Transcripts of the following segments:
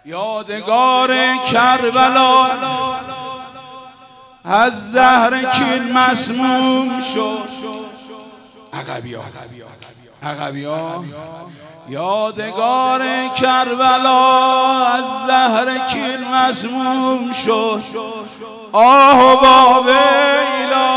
یادگار کربلا از زهر کین مسموم شد. عقبیا یادگار کربلا از زهر کین مسموم شد. آه و ویلا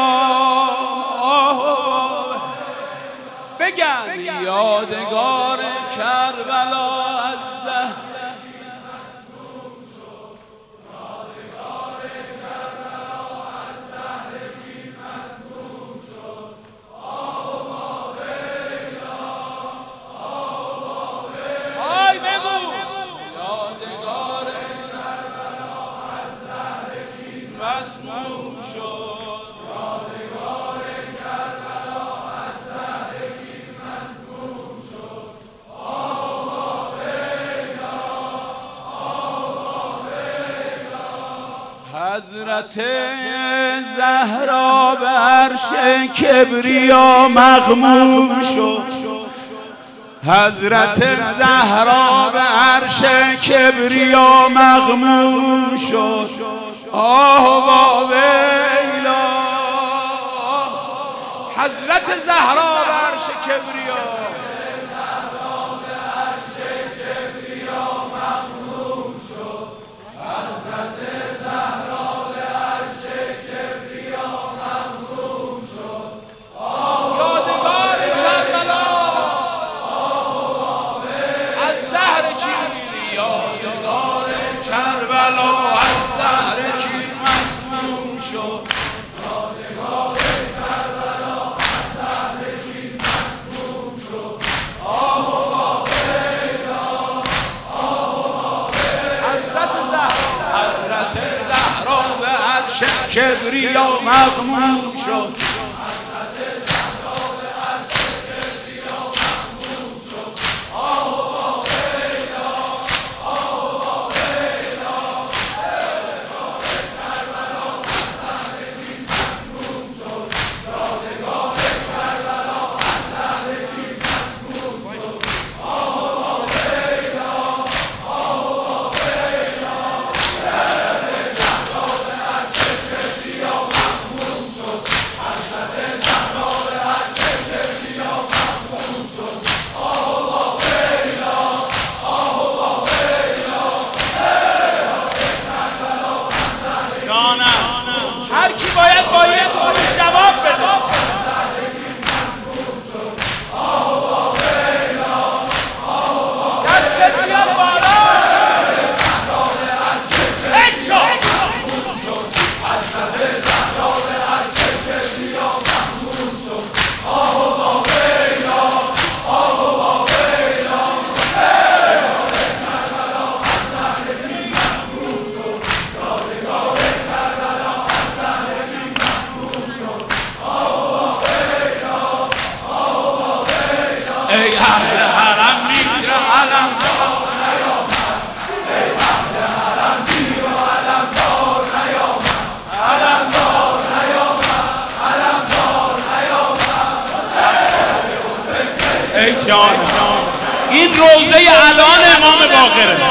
بگن یادگار کربلا از زهر مسموم شد. یادگار کربلا از زهر کین مسموم شد. آه و ویلا آی بگو یادگار کربلا از زهر کین مسموم شد. یادگار کربلا از زهر کین مسموم شد. آه و ویلا حضرت زهرا به عرش کبریا مغموم شد. حضرت زهرا به عرش کبریا مغموم شد. آه و ویلا حضرت زهرا به عرش کبریا مغموم شد. حضرت زهرا به عرش کبریا مغموم شد. یادگار کربلا از زهر کین یادگار کربلا از زهر کین مسموم شد. یادگار کربلا از زهر کین مسموم شد. آه و ویلا حضرت زهرا به عرش کبریا مغموم شد. هر کی باید با یه دونه جواب بده. دستت بیاد بالا. اجا حضرت زهرا به عرش کبریا مغموم شد. آه و ویلا آه و ویلا کربلا از زهر کین مسموم شد. یادگار کربلا از زهر کین مسموم شد. آه و ویلا ای اهل حرم میر علم دار نیامد. ای اهل حرم میر و علم دار نیامد. علم دار نیامد. علم دار نیامد. ای جان این روزه الان امام باقره.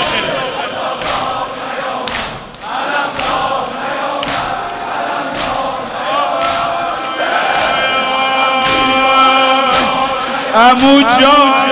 عمو جان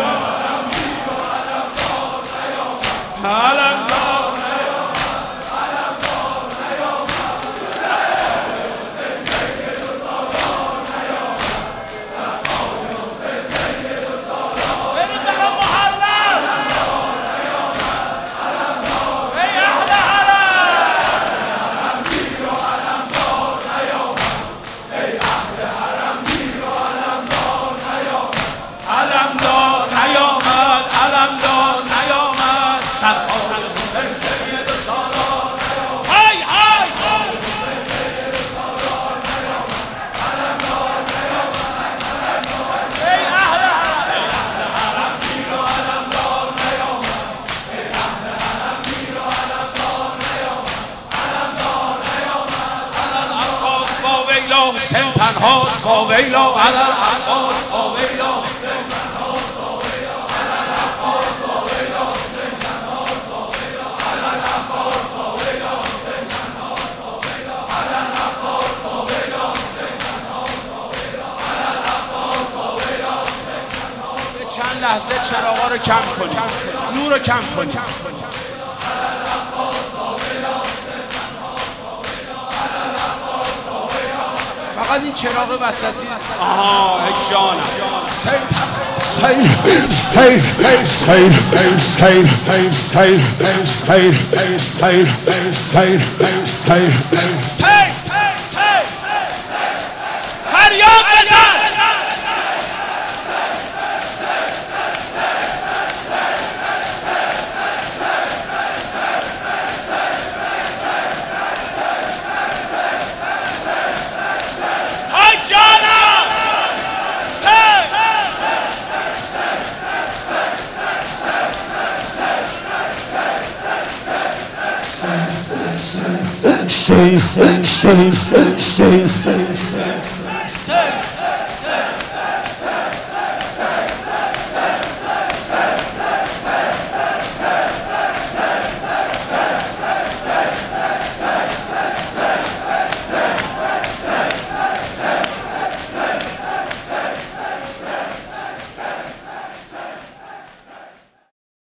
حسین تنهاست فاویلا علی العباس فاویلا حسین تنهاست فاویلا علی العباس فاویلا حسین تنهاست فاویلا چراغا رو کم کنید، نور رو کم کنید. فقط این چراغ وسطی. آها ای جانم. فریاد بزن. Safe.